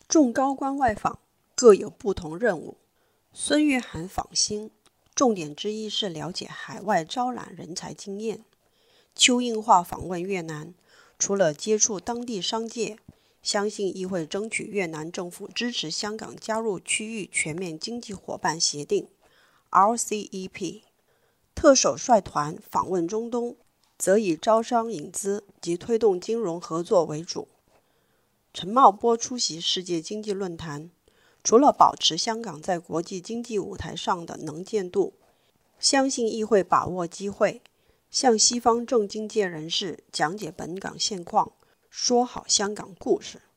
众高官外访各有不同任务。孙玉菡访新，重点之一是了解海外招揽人才经验。邱应华访问越南，除了接触当地商界，相信亦会争取越南政府支持香港加入区域全面经济伙伴协定 RCEP。 特首率团访问中东，则以招商引资及推动金融合作为主。陈茂波出席世界经济论坛，除了保持香港在国际经济舞台上的能见度，相信亦会把握机会，向西方政经界人士讲解本港现况，说好香港故事。